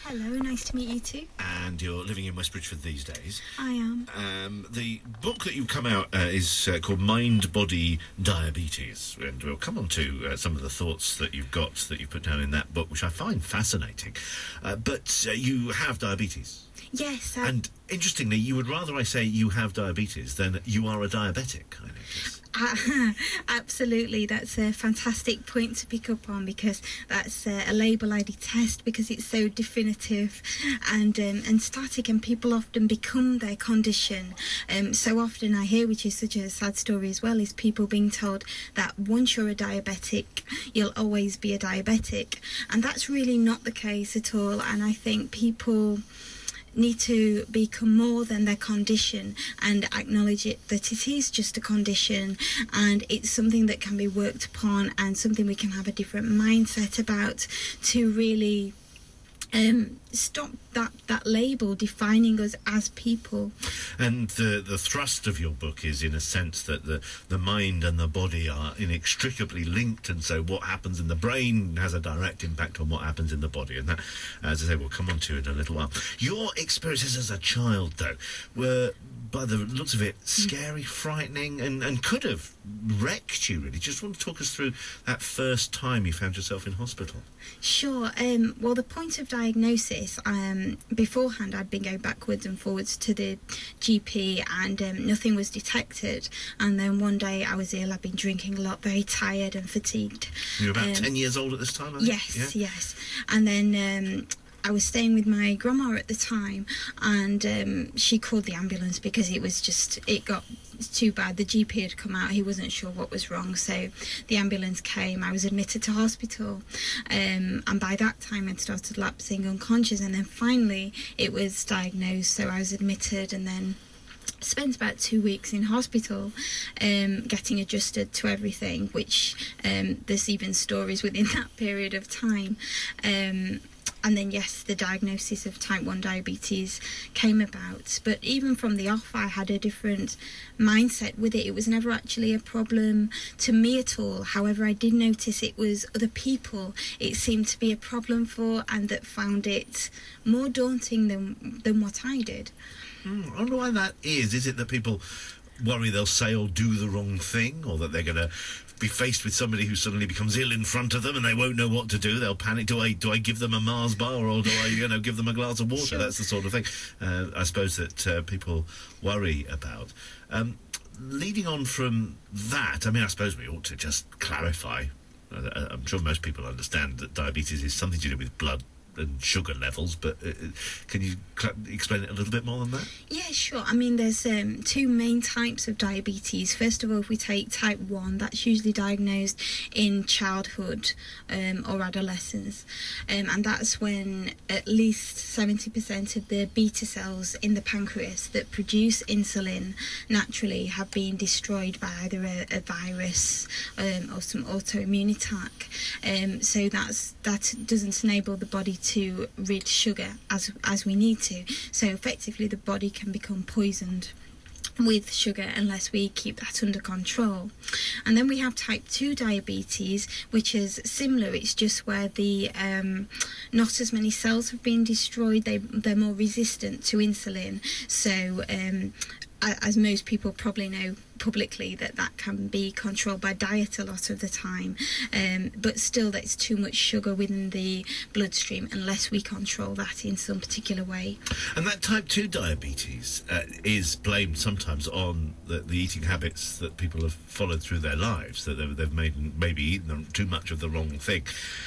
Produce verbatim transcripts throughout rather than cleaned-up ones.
Hello, nice to meet you too. And you're living in West Bridgford these days. I am. Um, the book that you've come out uh, is uh, called Mind, Body, Diabetes. And we'll come on to uh, some of the thoughts that you've got that you've put down in that book, which I find fascinating. Uh, but uh, you have diabetes. Yes. I... And interestingly, you would rather I say you have diabetes than you are a diabetic, I notice. Uh, absolutely, that's a fantastic point to pick up on, because that's uh, a label I detest because it's so definitive and um, and static, and people often become their condition. Um, so often I hear, which is such a sad story as well, is people being told that once you're a diabetic, you'll always be a diabetic, and that's really not the case at all. And I think people need to become more than their condition and acknowledge it, that it is just a condition and it's something that can be worked upon and something we can have a different mindset about to really um, stop that, that label defining us as people. And the the thrust of your book is, in a sense, that the, the mind and the body are inextricably linked, and so what happens in the brain has a direct impact on what happens in the body. And that, as I say, we'll come on to it in a little while. Your experiences as a child, though, were, by the looks of it, scary, frightening, and, and could have wrecked you, really. Just want to talk us through that first time you found yourself in hospital. Sure. Um, well, the point of diagnosis, um, beforehand I'd been going backwards and forwards to the G P and um, nothing was detected. And then one day I was ill, I'd been drinking a lot, very tired and fatigued. You were about um, ten years old at this time, I think? Yes, yeah? yes. And then Um, I was staying with my grandma at the time, and um, she called the ambulance because it was just, it got too bad. The G P had come out, he wasn't sure what was wrong, so the ambulance came. I was admitted to hospital, um, and by that time I'd started lapsing unconscious, and then finally it was diagnosed, so I was admitted and then spent about two weeks in hospital um, getting adjusted to everything, which um, there's even stories within that period of time. Um, And then, yes, the diagnosis of type one diabetes came about. But even from the off, I had a different mindset with it. It was never actually a problem to me at all. However, I did notice it was other people it seemed to be a problem for, and that found it more daunting than, than what I did. Mm, I wonder why that is. Is it that people worry they'll say or do the wrong thing, or that they're going to be faced with somebody who suddenly becomes ill in front of them and they won't know what to do? They'll panic. Do I do I give them a Mars bar, or do I, you know, give them a glass of water? Sure. That's the sort of thing uh, I suppose that uh, people worry about. Um, leading on from that, I mean, I suppose we ought to just clarify. Uh, I'm sure most people understand that diabetes is something to do with blood and sugar levels, but uh, can you cl- explain it a little bit more than that? Yeah, sure. I mean, there's um, two main types of diabetes. First of all, if we take type one, that's usually diagnosed in childhood um, or adolescence, um, and that's when at least seventy percent of the beta cells in the pancreas that produce insulin naturally have been destroyed by either a, a virus um, or some autoimmune attack. Um, so that's that doesn't enable the body to rid sugar as as we need to. So effectively the body can become poisoned with sugar unless we keep that under control. And then we have type two diabetes, which is similar. It's just where the um, not as many cells have been destroyed. They, they're more resistant to insulin. So um, as most people probably know publicly, that that can be controlled by diet a lot of the time, um, but still that's too much sugar within the bloodstream unless we control that in some particular way. And that type two diabetes uh, is blamed sometimes on the, the eating habits that people have followed through their lives, that they've, they've made, maybe eaten too much of the wrong thing.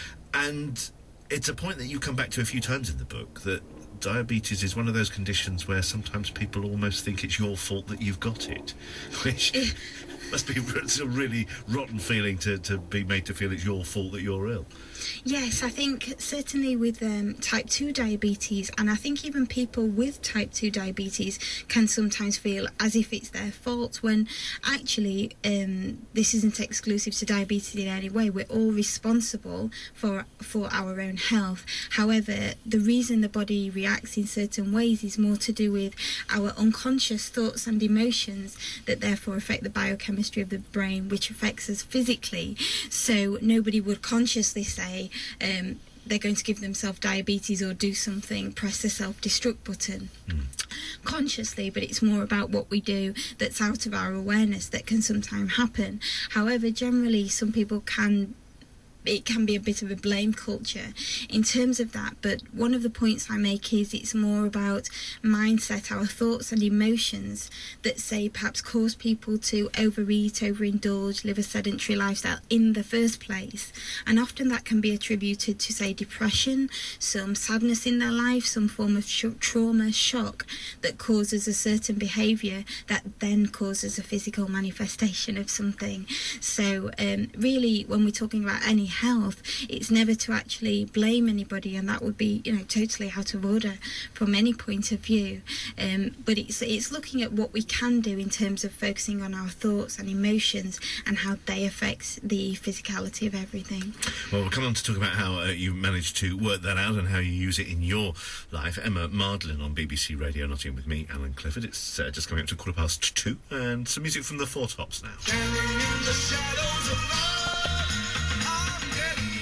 And it's a point that you come back to a few times in the book, that diabetes is one of those conditions where sometimes people almost think it's your fault that you've got it, which must be a really rotten feeling to, to be made to feel it's your fault that you're ill. Yes, I think certainly with um, type two diabetes, and I think even people with type two diabetes can sometimes feel as if it's their fault, when actually um, this isn't exclusive to diabetes in any way. We're all responsible for for our own health. However, the reason the body reacts in certain ways is more to do with our unconscious thoughts and emotions that therefore affect the biochemistry of the brain, which affects us physically. So nobody would consciously say, um, they're going to give themselves diabetes or do something, press the self-destruct button mm. consciously, but it's more about what we do that's out of our awareness that can sometimes happen. However, generally, some people can it can be a bit of a blame culture in terms of that, but one of the points I make is it's more about mindset, our thoughts and emotions that say perhaps cause people to overeat, overindulge, live a sedentary lifestyle in the first place. And often that can be attributed to, say, depression, some sadness in their life, some form of sh- trauma, shock that causes a certain behaviour that then causes a physical manifestation of something. So um, really, when we're talking about any health, it's never to actually blame anybody, and that would be, you know, totally out of order from any point of view. Um, but it's it's looking at what we can do in terms of focusing on our thoughts and emotions and how they affect the physicality of everything. Well, we'll come on to talk about how uh, you managed to work that out and how you use it in your life. Emma Mardlin on B B C Radio Nottingham with me, Alan Clifford. It's uh, just coming up to quarter past two, and some music from the Four Tops now.